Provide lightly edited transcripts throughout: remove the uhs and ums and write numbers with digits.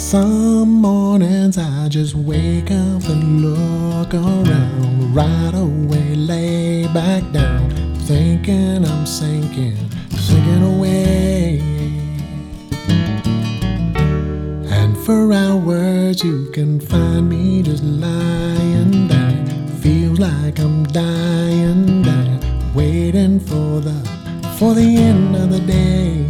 Some mornings I just wake up and look around, right away lay back down, thinking I'm sinking away. And for hours you can find me just lying there, feels like I'm dying there, waiting for the end of the day.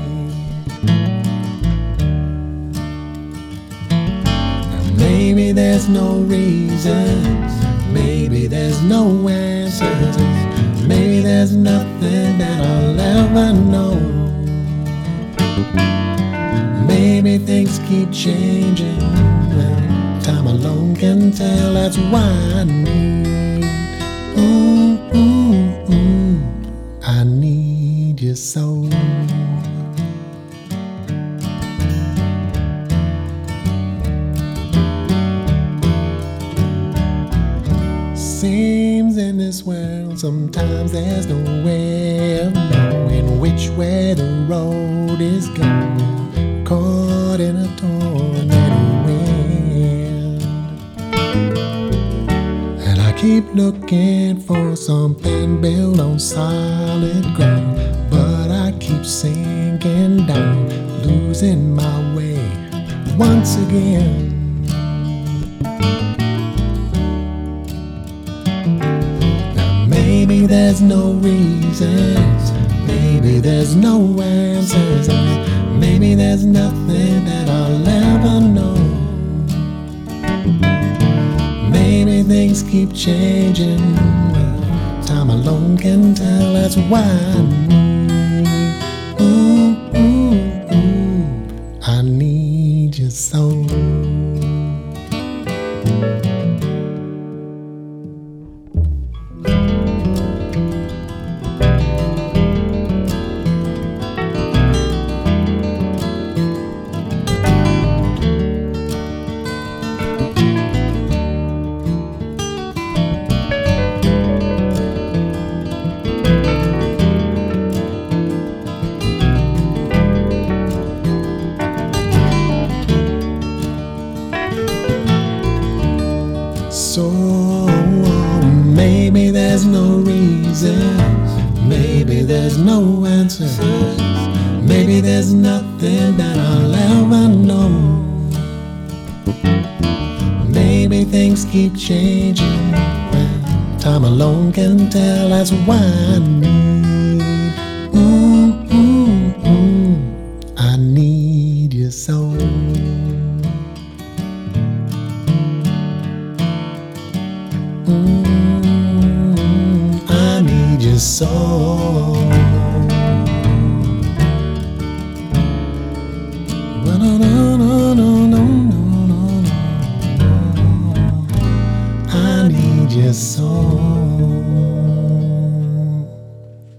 Maybe there's no reasons, maybe there's no answers, maybe there's nothing that I'll ever know. Maybe things keep changing, well, time alone can tell. That's why I need, I need you so. Seems in this world sometimes there's no way of knowing which way the road is going, caught in a tornado wind. And I keep looking for something built on solid ground, but I keep sinking down, losing my way once again. Maybe there's no reasons, maybe there's no answers, maybe there's nothing that I'll ever know. Maybe things keep changing, well, time alone can tell. That's why I need you so. So maybe there's no reasons, maybe there's no answers, maybe there's nothing that I'll ever know. Maybe things keep changing, well, time alone can tell. That's why I need you so. I need you so. I need you so.